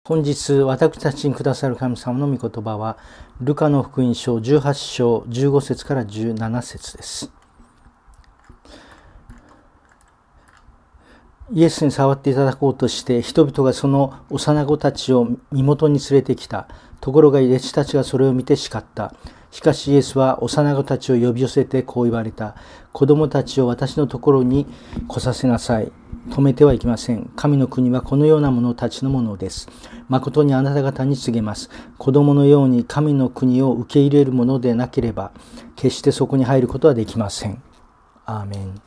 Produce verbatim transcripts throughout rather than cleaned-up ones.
本日私たちにくださる神様の御言葉はルカの福音書じゅうはち章じゅうご節からじゅうなな節です。イエスに触っていただこうとして人々がその幼子たちを身元に連れてきた。ところが弟子たちがそれを見て叱った。しかしイエスは幼子たちを呼び寄せてこう言われた。子供たちを私のところに来させなさい。止めてはいけません。神の国はこのような者たちのものです。誠にあなた方に告げます。子供のように神の国を受け入れるものでなければ、決してそこに入ることはできません。アーメン。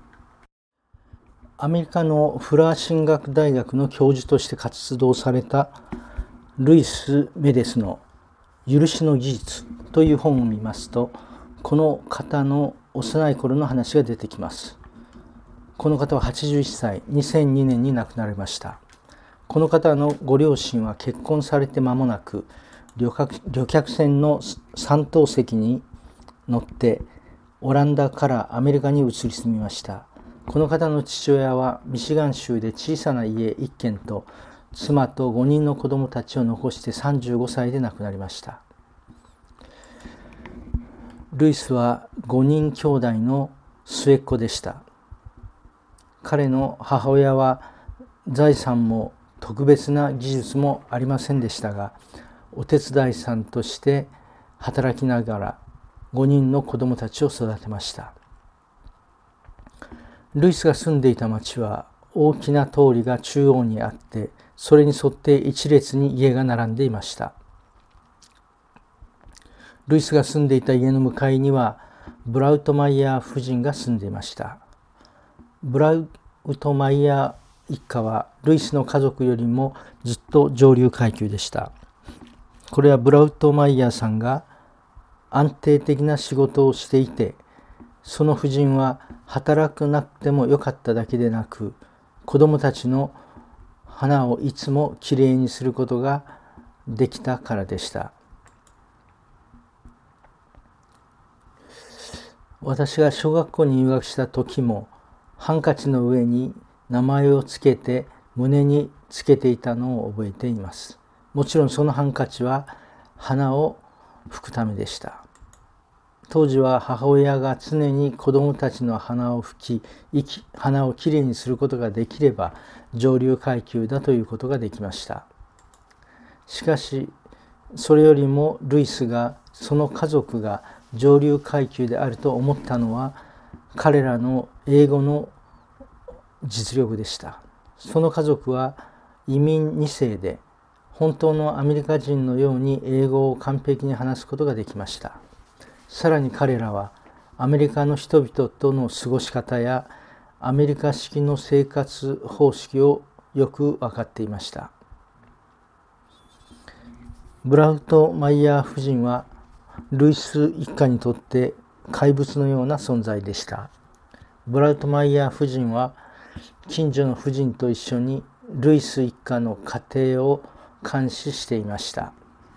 アメリカのフラー神学大学の教授として活動されたルイス・メデスの許しの技術という本を見ますと、この方の幼い頃の話が出てきます。この方ははちじゅういっさい、にせんにねんに亡くなりました。この方のご両親は結婚されて間もなく旅客、旅客船の三等席に乗ってオランダからアメリカに移り住みました。この方の父親はミシガン州で小さな家いっけんと妻とごにんの子供たちを残してさんじゅうごさいで亡くなりました。ルイスはごにん兄弟の末っ子でした。彼の母親は財産も特別な技術もありませんでしたが、お手伝いさんとして働きながらごにんの子供たちを育てました。ルイスが住んでいた町は大きな通りが中央にあって、それに沿って一列に家が並んでいました。ルイスが住んでいた家の向かいにはブラウトマイヤー夫人が住んでいました。ブラウトマイヤー一家はルイスの家族よりもずっと上流階級でした。これはブラウトマイヤーさんが安定的な仕事をしていて、その夫人は働かなくてもよかっただけでなく、子供たちの花をいつもきれいにすることができたからでした。私が小学校に入学した時も、ハンカチの上に名前をつけて胸につけていたのを覚えています。もちろんそのハンカチは花を拭くためでした。当時は母親が常に子供たちの鼻を拭き、鼻をきれいにすることができれば上流階級だということができました。しかし、それよりもルイスがその家族が上流階級であると思ったのは、彼らの英語の実力でした。その家族は移民にせいで、本当のアメリカ人のように英語を完璧に話すことができました。さらに彼らはアメリカの人々との過ごし方やアメリカ式の生活方式をよく分かっていました。ブラウトマイヤー夫人はルイス一家にとって怪物のような存在でした。ブラウトマイヤー夫人は近所の婦人と一緒にルイス一家の家庭を監視していました。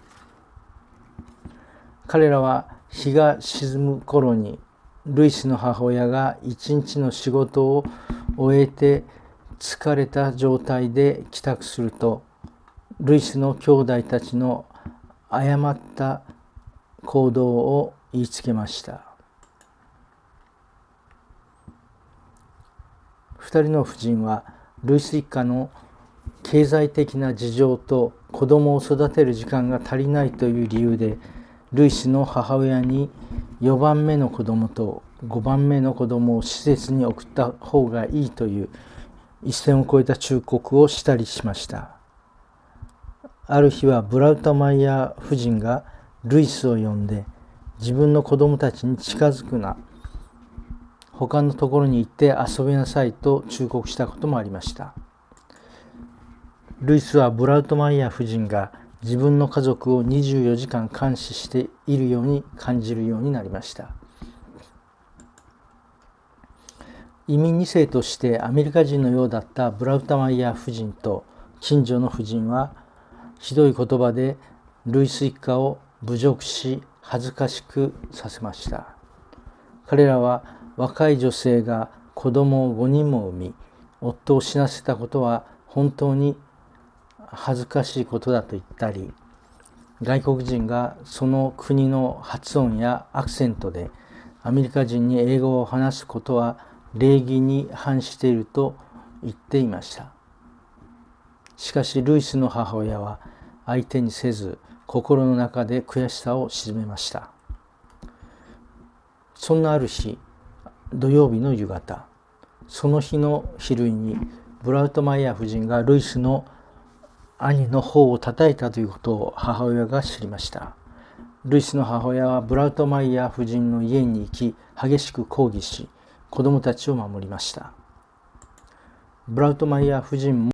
彼らは日が沈む頃にルイスの母親が一日の仕事を終えて疲れた状態で帰宅すると、ルイスの兄弟たちの誤った行動を言いつけました。二人の婦人はルイス一家の経済的な事情と子供を育てる時間が足りないという理由で、ルイスの母親によばんめの子供とごばんめの子供を施設に送った方がいいという一線を越えた忠告をしたりしました。ある日はブラウトマイヤー夫人がルイスを呼んで、自分の子供たちに近づくな、他のところに行って遊びなさいと忠告したこともありました。ルイスはブラウトマイヤー夫人が自分の家族をにじゅうよじかん監視しているように感じるようになりました。移民にせいとしてアメリカ人のようだったブラウトマイヤー夫人と近所の夫人は、ひどい言葉でルイス一家を侮辱し恥ずかしくさせました。彼らは若い女性が子供をごにんも産み、夫を死なせたことは本当に恥ずかしいことだと言ったり、外国人がその国の発音やアクセントでアメリカ人に英語を話すことは礼儀に反していると言っていました。しかしルイスの母親は相手にせず、心の中で悔しさを鎮めました。そんなある日、土曜日の夕方、その日の昼にブラウトマイヤー夫人がルイスの兄の頬を叩いたということを母親が知りました。ルイスの母親はブラウトマイヤー夫人の家に行き、激しく抗議し、子供たちを守りました。ブラウトマイヤー夫人も